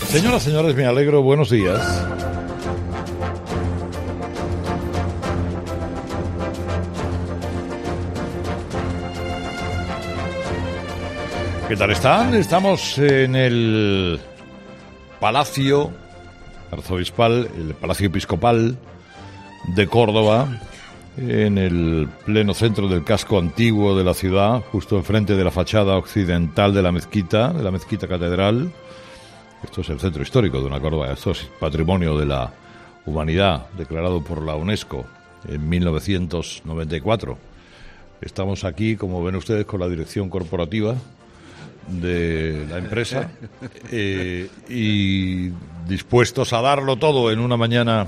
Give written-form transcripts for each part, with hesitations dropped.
Señoras, señores, me alegro. Buenos días. ¿Qué tal están? Estamos en el Palacio Arzobispal, el Palacio Episcopal de Córdoba, en el pleno centro del casco antiguo de la ciudad, justo enfrente de la fachada occidental de la mezquita catedral. Esto es el centro histórico de una Córdoba, esto es patrimonio de la humanidad, declarado por la UNESCO en 1994. Estamos aquí, como ven ustedes, con la dirección corporativa de la empresa y dispuestos a darlo todo en una mañana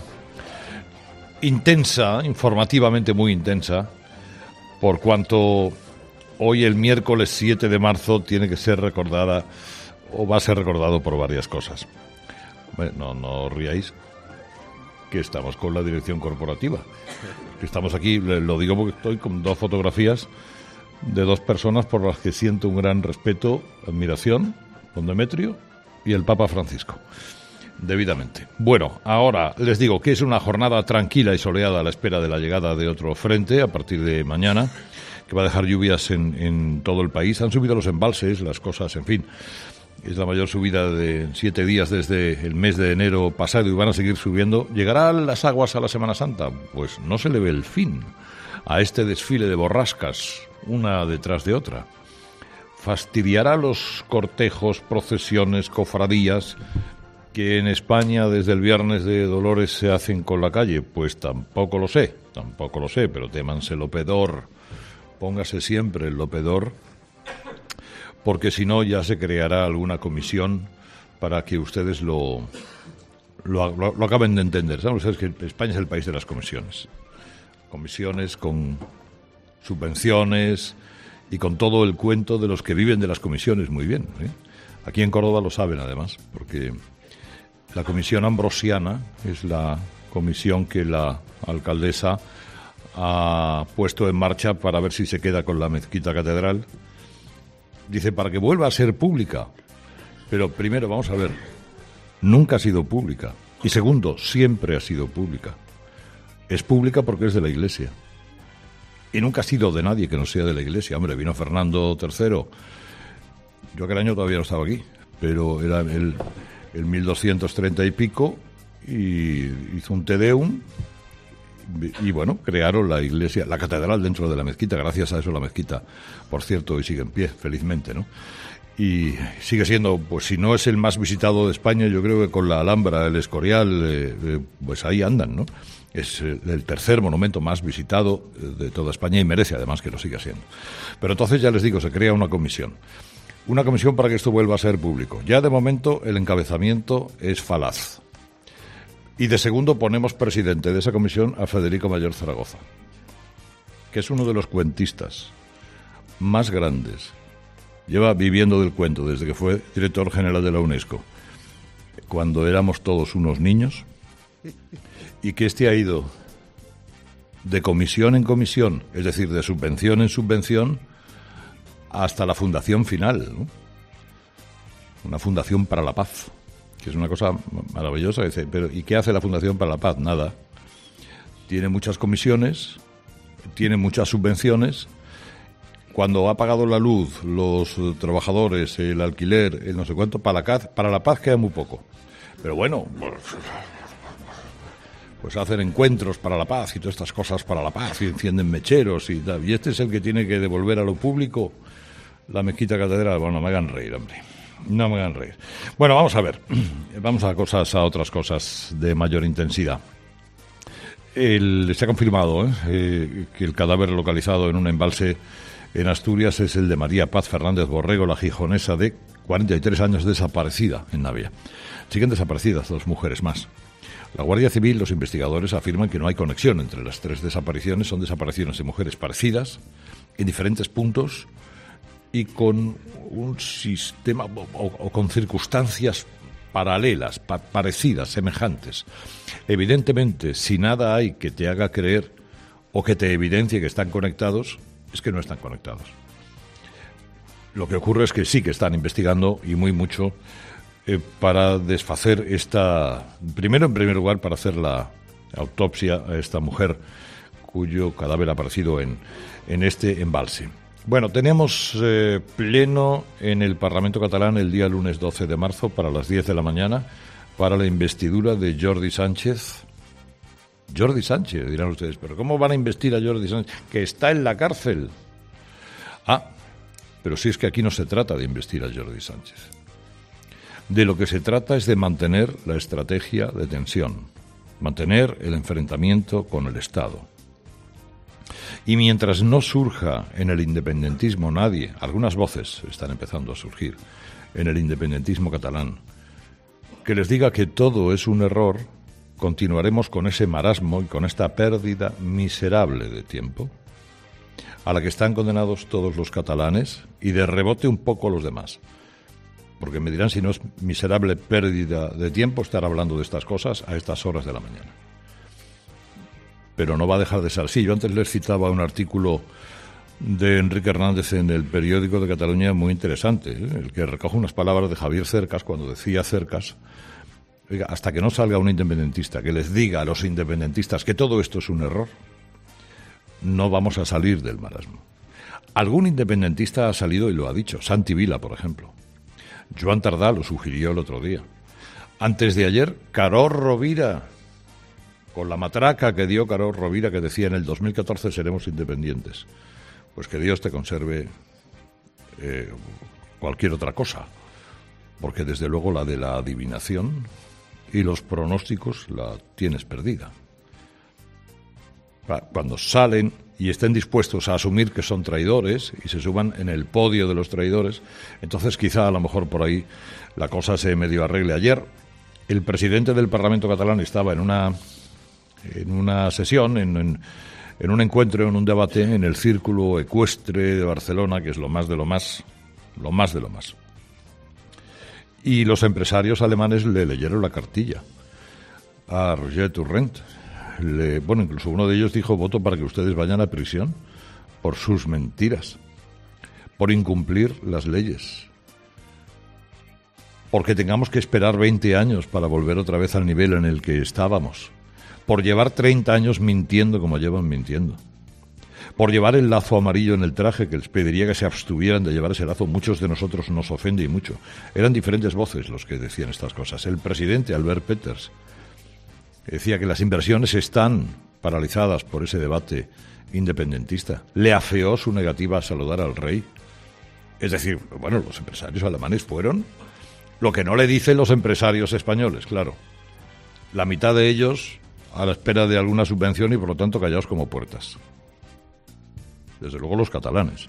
intensa, informativamente muy intensa, por cuanto hoy, el miércoles 7 de marzo, tiene que ser recordada o va a ser recordado por varias cosas. No os riáis, que estamos con la dirección corporativa. Que estamos aquí, lo digo porque estoy con dos fotografías de dos personas por las que siento un gran respeto, admiración, don Demetrio y el Papa Francisco, debidamente. Bueno, ahora les digo que es una jornada tranquila y soleada a la espera de la llegada de otro frente a partir de mañana, que va a dejar lluvias en todo el país. Han subido los embalses, las cosas, en fin. Es la mayor subida de 7 días desde el mes de enero pasado y van a seguir subiendo. ¿Llegarán las aguas a la Semana Santa? Pues no se le ve el fin a este desfile de borrascas, una detrás de otra. ¿Fastidiará los cortejos, procesiones, cofradías que en España desde el Viernes de Dolores se hacen con la calle? Pues tampoco lo sé, pero témanse el lopedor, póngase siempre el lopedor, porque si no ya se creará alguna comisión para que ustedes lo acaben de entender. ¿Saben ustedes que España es el país de las comisiones? Comisiones con subvenciones y con todo el cuento de los que viven de las comisiones muy bien, ¿eh? Aquí en Córdoba lo saben además, porque la comisión ambrosiana es la comisión que la alcaldesa ha puesto en marcha para ver si se queda con la mezquita catedral. Dice, para que vuelva a ser pública. Pero primero, vamos a ver, nunca ha sido pública. Y segundo, siempre ha sido pública. Es pública porque es de la Iglesia. Y nunca ha sido de nadie que no sea de la Iglesia. Hombre, vino Fernando III. Yo aquel año todavía no estaba aquí, pero era el 1230 y pico, y hizo un Te Deum, y bueno, crearon la iglesia, la catedral dentro de la mezquita. Gracias a eso la mezquita, por cierto, hoy sigue en pie, felizmente, ¿no? Y sigue siendo, pues si no es el más visitado de España, yo creo que con la Alhambra, el Escorial, pues ahí andan, ¿no? Es el tercer monumento más visitado de toda España y merece además que lo siga siendo. Pero entonces, ya les digo, se crea una comisión para que esto vuelva a ser público. Ya de momento el encabezamiento es falaz. Y de segundo ponemos presidente de esa comisión a Federico Mayor Zaragoza, que es uno de los cuentistas más grandes. Lleva viviendo del cuento desde que fue director general de la UNESCO, cuando éramos todos unos niños, y que ha ido de comisión en comisión, es decir, de subvención en subvención, hasta la fundación final, ¿no? Una fundación para la paz, que es una cosa maravillosa. Dice, pero ¿y qué hace la Fundación para la Paz? Nada. Tiene muchas comisiones, tiene muchas subvenciones. Cuando ha pagado la luz, los trabajadores, el alquiler, el no sé cuánto, para la paz queda muy poco. Pero bueno, pues hacen encuentros para la paz y todas estas cosas para la paz, y encienden mecheros y tal. Y este es el que tiene que devolver a lo público la mezquita catedral. Bueno, no me hagan reír, hombre. No me hagan reír. Bueno, vamos a ver. Vamos a otras cosas de mayor intensidad. Se ha confirmado que el cadáver localizado en un embalse en Asturias es el de María Paz Fernández Borrego, la gijonesa de 43 años, desaparecida en Navia. Siguen desaparecidas 2 mujeres más. La Guardia Civil, los investigadores afirman que no hay conexión entre las 3 desapariciones. Son desapariciones de mujeres parecidas en diferentes puntos y con un sistema o con circunstancias paralelas, parecidas, semejantes. Evidentemente, si nada hay que te haga creer o que te evidencie que están conectados, es que no están conectados. Lo que ocurre es que sí que están investigando, y muy mucho, para desfacer primero, en primer lugar, para hacer la autopsia a esta mujer cuyo cadáver ha aparecido en este embalse. Bueno, tenemos pleno en el Parlamento catalán el día lunes 12 de marzo para las 10 de la mañana para la investidura de Jordi Sánchez. Jordi Sánchez, dirán ustedes, pero ¿cómo van a investir a Jordi Sánchez? Que está en la cárcel. Pero si es que aquí no se trata de investir a Jordi Sánchez. De lo que se trata es de mantener la estrategia de tensión, mantener el enfrentamiento con el Estado. Y mientras no surja en el independentismo nadie, algunas voces están empezando a surgir en el independentismo catalán, que les diga que todo es un error, continuaremos con ese marasmo y con esta pérdida miserable de tiempo, a la que están condenados todos los catalanes y de rebote un poco los demás. Porque me dirán si no es miserable pérdida de tiempo estar hablando de estas cosas a estas horas de la mañana. Pero no va a dejar de ser así. Yo antes les citaba un artículo de Enrique Hernández en el periódico de Cataluña muy interesante, el que recoge unas palabras de Javier Cercas cuando decía Cercas, oiga, hasta que no salga un independentista que les diga a los independentistas que todo esto es un error, no vamos a salir del marasmo. Algún independentista ha salido y lo ha dicho, Santi Vila, por ejemplo. Joan Tardá lo sugirió el otro día. Antes de ayer, Carod Rovira, con la matraca que dio Carod Rovira, que decía en el 2014 seremos independientes. Pues que Dios te conserve cualquier otra cosa, porque desde luego la de la adivinación y los pronósticos la tienes perdida. Cuando salen y estén dispuestos a asumir que son traidores y se suban en el podio de los traidores, entonces quizá a lo mejor por ahí la cosa se medio arregle. Ayer el presidente del Parlamento catalán estaba en una sesión, en un encuentro, en un debate en el Círculo Ecuestre de Barcelona, que es lo más de lo más. Y los empresarios alemanes le leyeron la cartilla a Roger Torrent. Incluso uno de ellos dijo: voto para que ustedes vayan a prisión por sus mentiras, por incumplir las leyes, porque tengamos que esperar 20 años para volver otra vez al nivel en el que estábamos, por llevar 30 años mintiendo como llevan mintiendo, por llevar el lazo amarillo en el traje, que les pediría que se abstuvieran de llevar ese lazo. Muchos de nosotros nos ofende y mucho. Eran diferentes voces los que decían estas cosas. El presidente Albert Peters decía que las inversiones están paralizadas por ese debate independentista. Le afeó su negativa a saludar al rey. Es decir, los empresarios alemanes fueron lo que no le dicen los empresarios españoles, claro. La mitad de ellos a la espera de alguna subvención y por lo tanto callados como puertas. Desde luego los catalanes.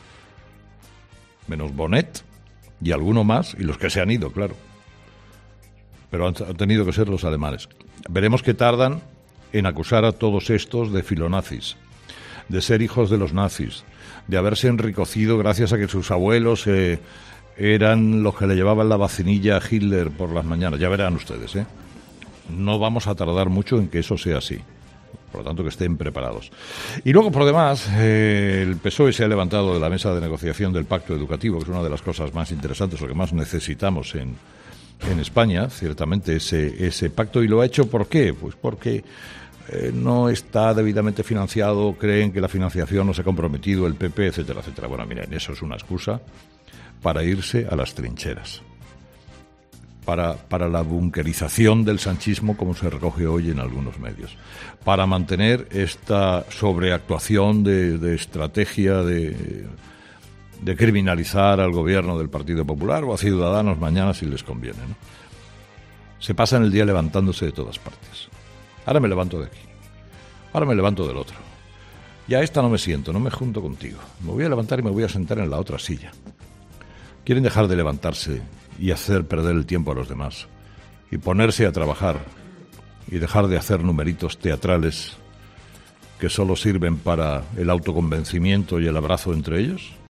Menos Bonet y alguno más, y los que se han ido, claro. Pero han tenido que ser los alemanes. Veremos qué tardan en acusar a todos estos de filonazis, de ser hijos de los nazis, de haberse enriquecido gracias a que sus abuelos eran los que le llevaban la vacinilla a Hitler por las mañanas. Ya verán ustedes, No vamos a tardar mucho en que eso sea así. Por lo tanto, que estén preparados. Y luego, por demás, el PSOE se ha levantado de la mesa de negociación del pacto educativo, que es una de las cosas más interesantes, o que más necesitamos en España, ciertamente, ese pacto. ¿Y lo ha hecho por qué? Pues porque no está debidamente financiado, creen que la financiación no se ha comprometido, el PP, etcétera, etcétera. Bueno, miren, eso es una excusa para irse a las trincheras, para la bunkerización del sanchismo, como se recoge hoy en algunos medios, para mantener esta sobreactuación de estrategia de criminalizar al gobierno del Partido Popular o a Ciudadanos mañana si les conviene, ¿no? Se pasan el día levantándose de todas partes. Ahora me levanto de aquí, ahora me levanto del otro. Ya esta no me siento, no me junto contigo. Me voy a levantar y me voy a sentar en la otra silla. Quieren dejar de levantarse y hacer perder el tiempo a los demás y ponerse a trabajar y dejar de hacer numeritos teatrales que solo sirven para el autoconvencimiento y el abrazo entre ellos.